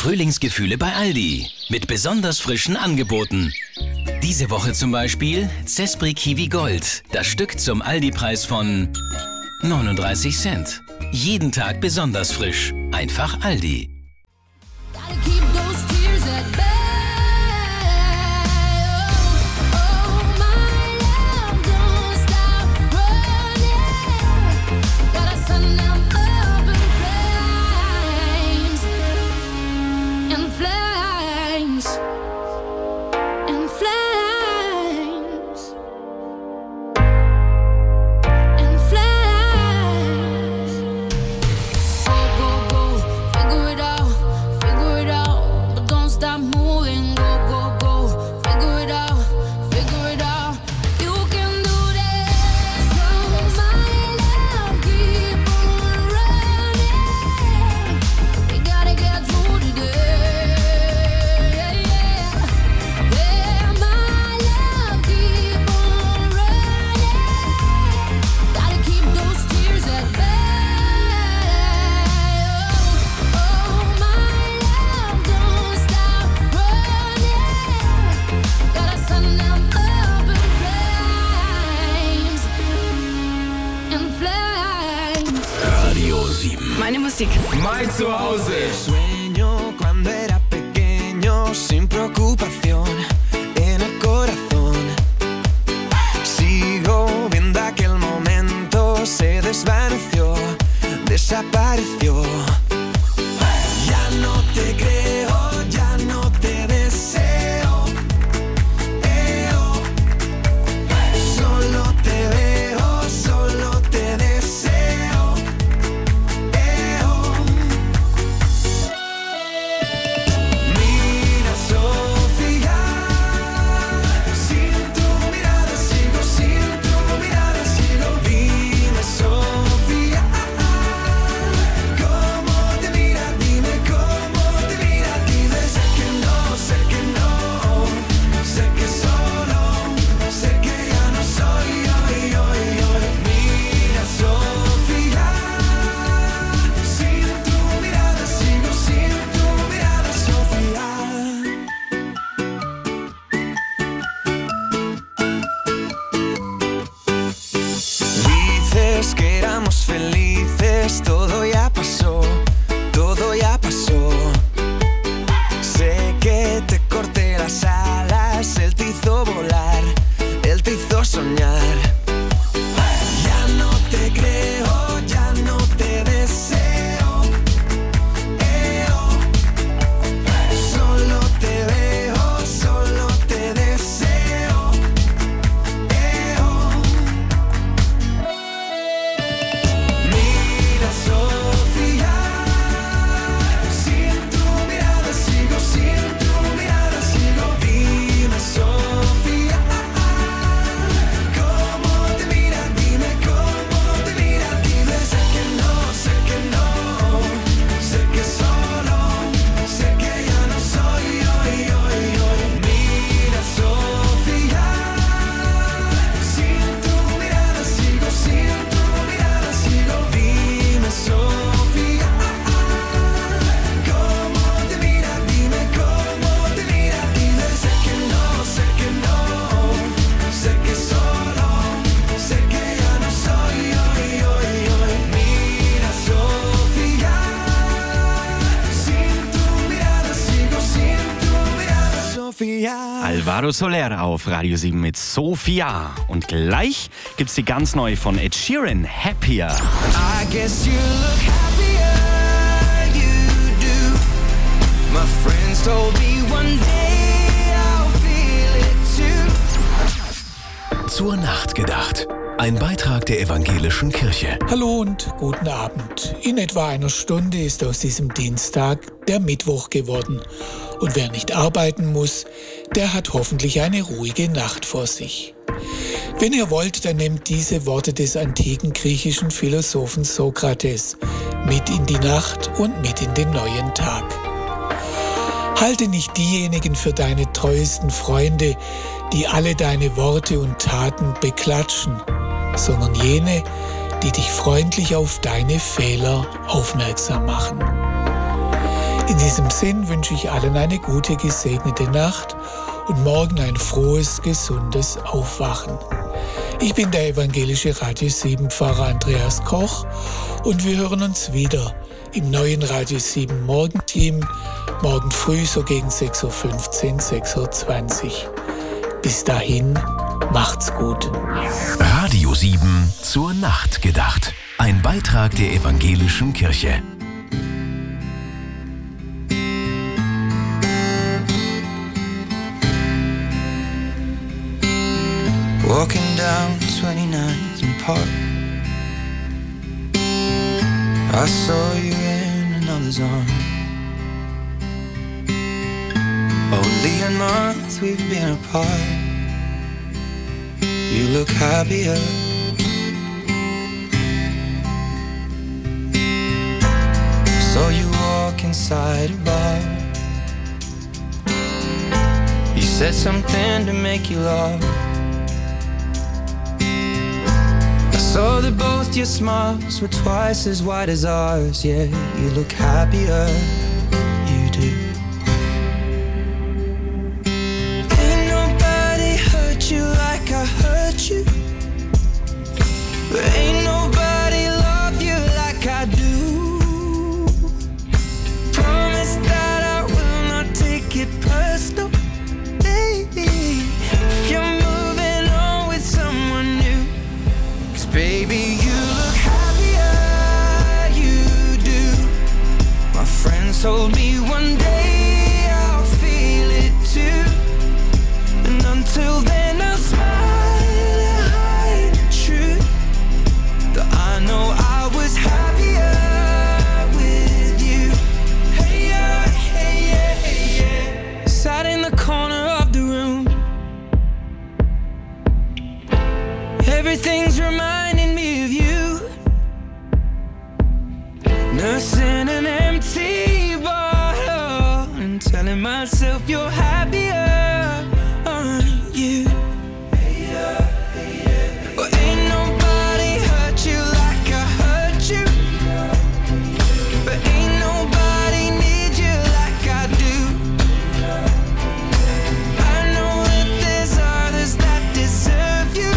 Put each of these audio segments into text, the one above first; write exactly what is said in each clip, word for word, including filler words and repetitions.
Frühlingsgefühle bei Aldi mit besonders frischen Angeboten. Diese Woche zum Beispiel Zespri Kiwi Gold. Das Stück zum Aldi-Preis von neununddreißig Cent. Jeden Tag besonders frisch. Einfach Aldi. Meine Musik. Mein Zuhause. Sueño cuando era pequeño, sin preocupación en el corazón. Sigo viendo aquel momento, se desvaneció, desapareció. Ya no te creo, ya no te deseo. Eo. Solo te veo, solo te deseo. Que éramos felices, todo ya pasó, todo ya pasó. Sé que te corté las alas, él te hizo volar, él te hizo soñar. Ya no te creo, ya no te deseo. Eo. Solo te veo, solo te deseo. Eo. Sofía, sin tu mirada sigo, sin tu mirada sigo. Dime, Sofía, ¿cómo te mira? Dime cómo te mira. Dime, sé que no, sé que no, sé que solo, sé que ya no soy hoy, hoy, hoy. Mira, Sofía, sin tu mirada sigo, sin tu mirada sigo. Dime, Sofía, ¿cómo te mira? Dime cómo te mira. Dime, sé que no, sé que no, sé que solo, sé que ya no soy hoy, hoy, hoy. Mira, Sofía, sin tu mirada sigo, sin tu mirada, Sofía. Alvaro Soler auf Radio sieben mit Sophia. Und gleich gibt's die ganz neu von Ed Sheeran, Happier. I guess you look happier, you do. My friends told me one day I'll feel it too. Zur Nacht gedacht. Ein Beitrag der Evangelischen Kirche. Hallo und guten Abend. In etwa einer Stunde ist aus diesem Dienstag der Mittwoch geworden. Und wer nicht arbeiten muss, der hat hoffentlich eine ruhige Nacht vor sich. Wenn ihr wollt, dann nehmt diese Worte des antiken griechischen Philosophen Sokrates mit in die Nacht und mit in den neuen Tag. Halte nicht diejenigen für deine treuesten Freunde, die alle deine Worte und Taten beklatschen, sondern jene, die dich freundlich auf deine Fehler aufmerksam machen. In diesem Sinn wünsche ich allen eine gute, gesegnete Nacht und morgen ein frohes, gesundes Aufwachen. Ich bin der evangelische Radio sieben Pfarrer Andreas Koch und wir hören uns wieder im neuen Radio sieben Morgenteam, morgen früh so gegen sechs Uhr fünfzehn, sechs Uhr zwanzig. Bis dahin, macht's gut. Radio sieben zur Nacht gedacht. Ein Beitrag der evangelischen Kirche. Walking down twenty-ninth and Park, I saw you in another's arm. Only a month we've been apart. You look happier. Saw you walk inside a bar. You said something to make you laugh. Saw that both your smiles were twice as wide as ours. Yeah, you look happier, you do. Ain't nobody hurt you like I hurt you. But ain't nobody love you like I do. Promise that I will not take it personal, baby. If you're moving on with someone new, baby, you look happier, you do. My friends told me one day I'll feel it too. And until then I'll smile and hide the truth, that I know I was happier with you. Hey yeah, hey yeah, hey yeah. Sat in the corner of the room. Everything's reminding me of you. Nursing an empty bottle and telling myself you're happier, aren't you? Hey yeah, hey yeah. Well, ain't nobody hurt you like I hurt you. But ain't nobody need you like I do. I know that there's others that deserve you.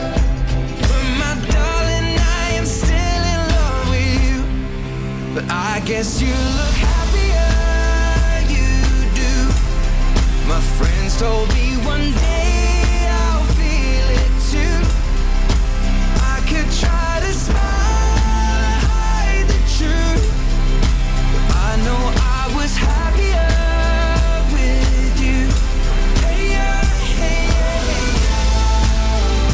But I guess you look happier, you do. My friends told me one day I'll feel it too. I could try to smile and hide the truth, but I know I was happier with you. Hey yeah, hey yeah, hey yeah.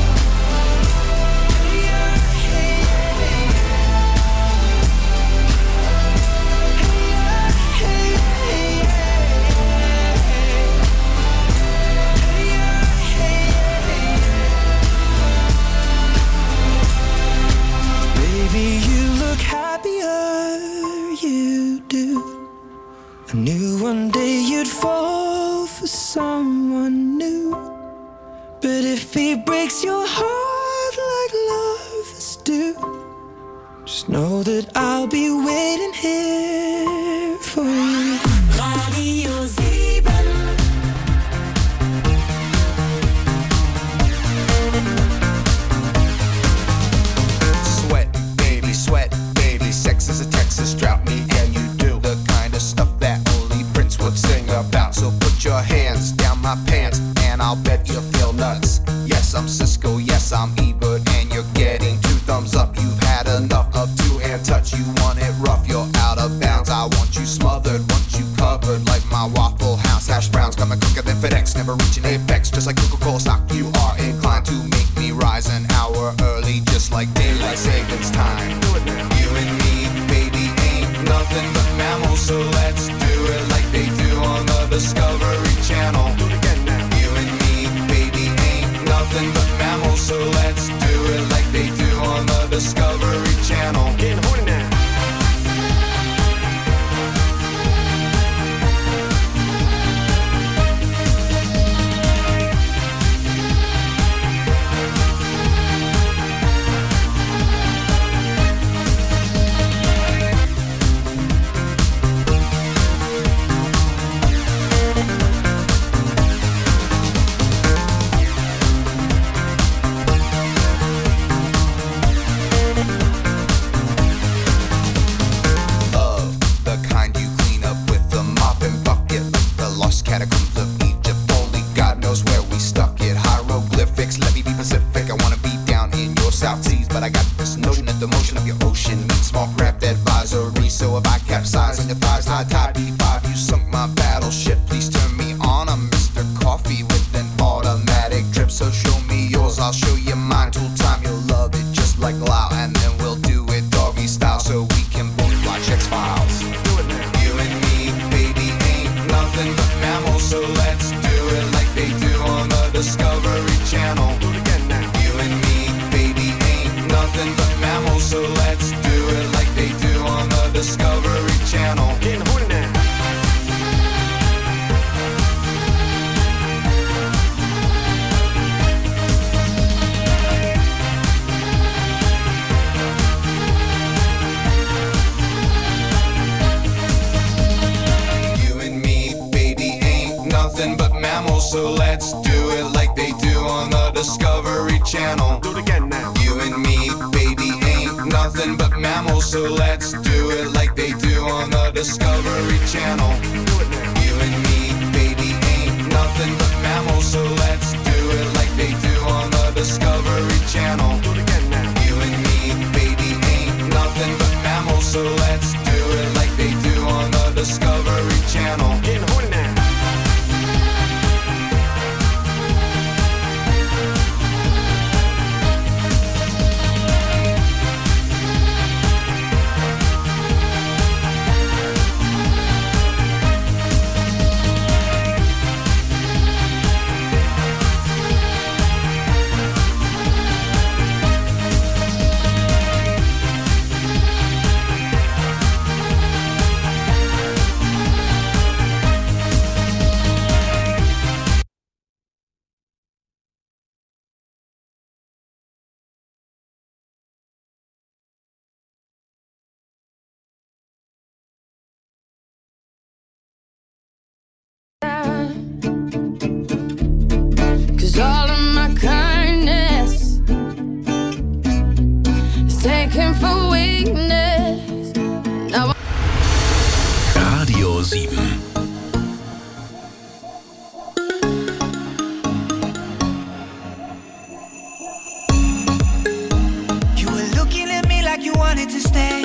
Hey yeah, hey yeah, hey yeah. I knew one day you'd fall for someone new. But if he breaks your heart like lovers do, just know that I'll be waiting here for you. Radio sieben. Sweat, baby, sweat, baby. Sex is a Texas drought. Me and you do the kind of stuff that only Prince would sing about. So put your hands down my pants and I'll bet you'll feel nuts. Yes, I'm Cisco, yes, I'm Ebert, and you're getting two thumbs up. You've had enough of two-hand touch. You want it rough, you're out of bounds. I want you smothered, want you covered like my Waffle House hash browns. Coming quicker than FedEx, never reaching apex. Just like Coca-Cola stock, you are inclined to make me rise an hour early, just like daylight savings time. You and me, baby, ain't nothing but mammals, so let's do it like they do on the Discovery Channel. You and me, baby, ain't nothing but mammals, so let's do it like they do on the Discovery Channel. Getting horny now. Tie, tie, B five, you sunk my battleship. Please turn me on. I'm Mister Coffee with an automatic drip. So show me yours, I'll show you mine. Tool time, you'll love it just like Lao. And then we'll do it doggy style so we can both watch X-Files. Do it now. You and me, baby, ain't nothing but mammals. So let's do it like they do on the Discovery Channel. Do it again now. You and me, baby, ain't nothing but mammals. So let's do it like they do on the Discovery Channel. Getting horny now. But mammals, so let's do it like they do on the Discovery Channel. Do it again now. You and me, baby, ain't nothing but mammals, so let's do it like they do on the Discovery Channel. Do it now. You and me, baby, ain't nothing but mammals, so let's do it like they do on the Discovery Channel. Do it again now. You and me, baby, ain't nothing but mammals, so let's do it like they do on the Discovery Channel. Getting horny now. Radio sieben. You were looking at me like you wanted to stay.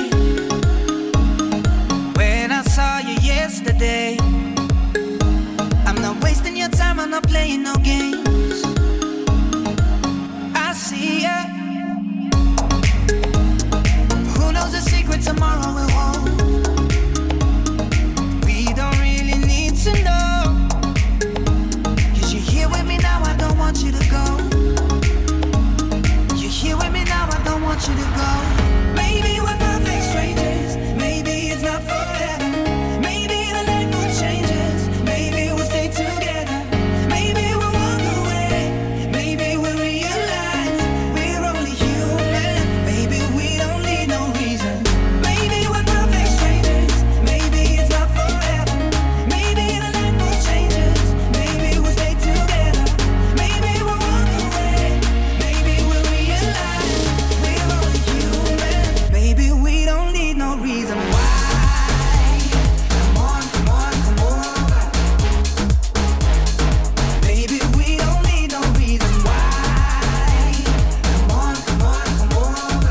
When I saw you yesterday, I'm not wasting your time, I'm not playing no games. I see ya. Who knows the secret tomorrow will hold? We don't really need to know. 'Cause you're here with me now, I don't want you to go. You're here with me now, I don't want you to go. Maybe we're perfect strangers, maybe it's not forever. Maybe the light will changes, maybe we'll stay together. Maybe we'll walk away, maybe we'll realize we're only human. Maybe we don't need no reason. Maybe we're perfect strangers, maybe it's not forever. Maybe the light will changes, maybe we'll stay together. Maybe we'll walk away, maybe we'll realize we're only human. Maybe we don't need no reason why. Come on, come on, come over. Maybe we don't need no reason why. Come on, come on, come over.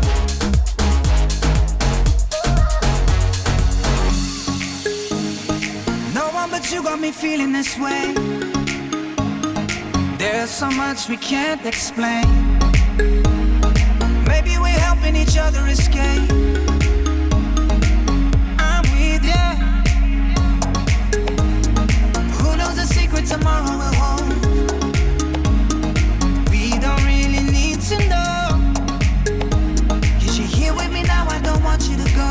No one but you got me feeling this way. There's so much we can't explain. Maybe we're helping each other escape. I'm with ya. Who knows the secret tomorrow will hold? We don't really need to know. 'Cause you're here with me now, I don't want you to go.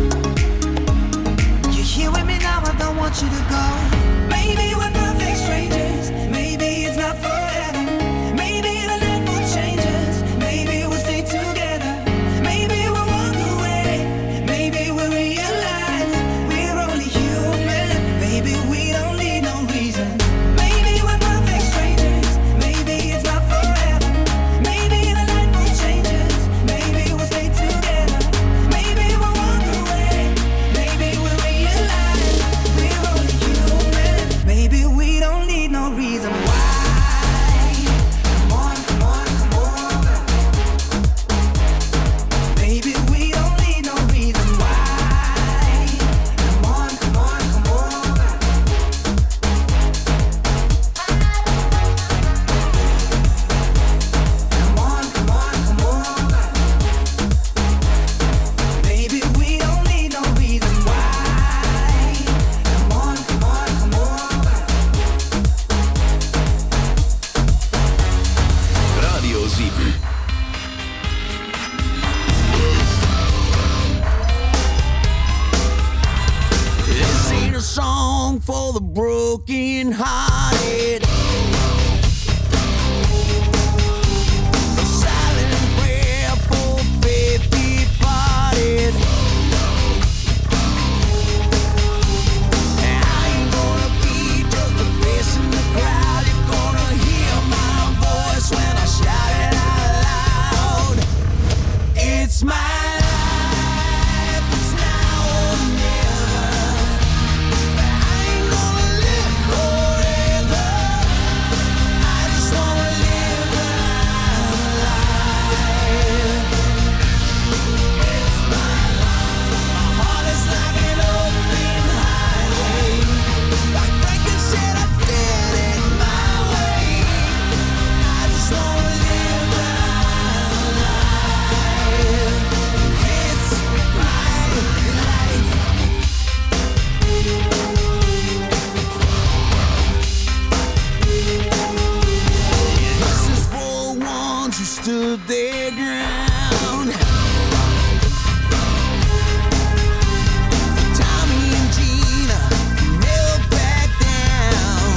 You're here with me now, I don't want you to go. Maybe we're perfect strangers, maybe it's not forever. Maybe the light will changes, maybe we'll stay together. Maybe we'll walk away, maybe we'll realize we're only human. Maybe we don't need no reason. Maybe we're perfect strangers, maybe it's not forever. Maybe the light will changes, maybe we'll stay together. Maybe we'll walk away, maybe we'll realize we're only human. song for the broken hearted. A silent prayer for faith departed. And I ain't gonna be just a face in the crowd. You're gonna hear my voice when I shout it out loud. It's my life, it's now or never. I ain't gonna live forever. I just wanna live when I'm alive. It's my life. My heart is like an open highway. Like Franklin said, I did it my way. I just wanna live when I'm alive. It's my life. This is for the ones who stood their ground. For Tommy and Gina, who never backed down.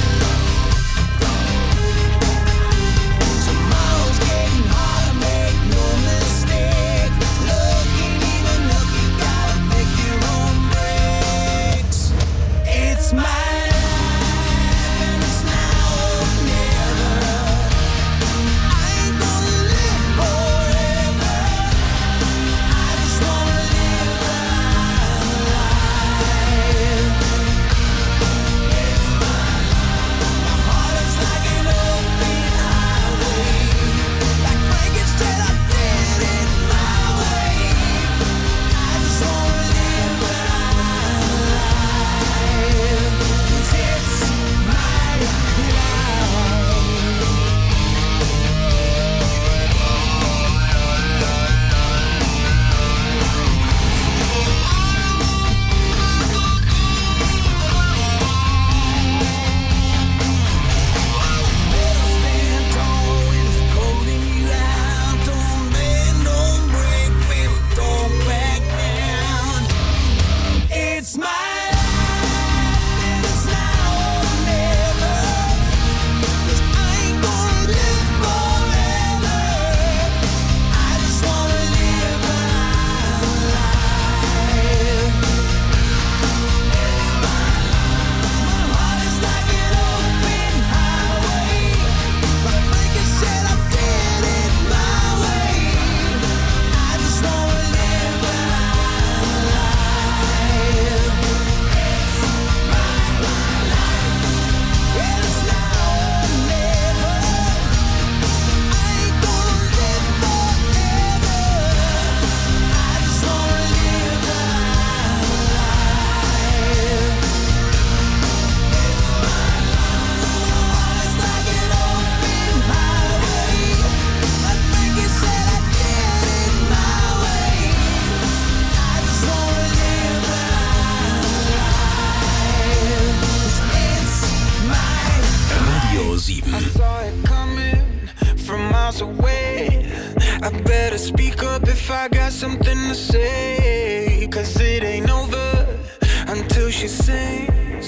Tomorrow's getting harder, make no mistake. Looking even look, you gotta make your own breaks. It's my life, and it's now or never. I ain't gonna live forever. I just wanna live when I'm alive. It's my life. My heart is like an open highway. Like Frankenstein, I did it my way. I just wanna live when I'm alive. 'Cause it's my life. Stand tall when it's holding you out. Don't bend, don't break, baby, don't back down. It's my life, and it's now or never. 'Cause I ain't gonna live forever. I just wanna live when I'm alive. My heart is like an open highway. Like Franklin said, I did it my way. I just wanna live when I'm alive. It's my life, and it's now or never. I ain't gonna live forever. I just wanna live when I'm alive. It's like an open highway. Like Franklin said, I did it my way. I just wanna live when I'm alive. It's my Radio sieben. I saw it coming from miles away. I better speak up if I got something to say. 'Cause it ain't over until she sings.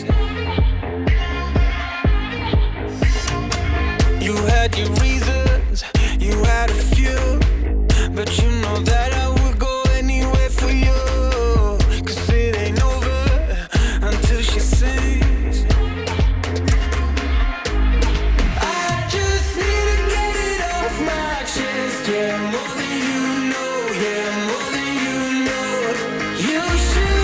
You had your reasons, you had a few, but you know that I would go anywhere for you. 'Cause it ain't over until she sings. I just need to get it off my chest. Yeah, more than you know. Yeah, more than you know. You should